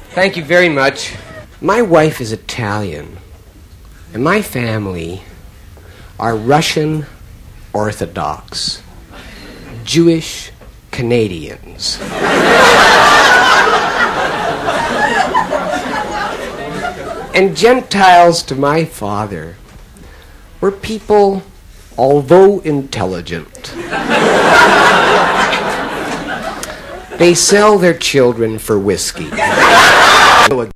Thank you very much. My wife is Italian, and my family are Russian Orthodox, Jewish Canadians. And Gentiles to my father were people, although intelligent, they sell their children for whiskey.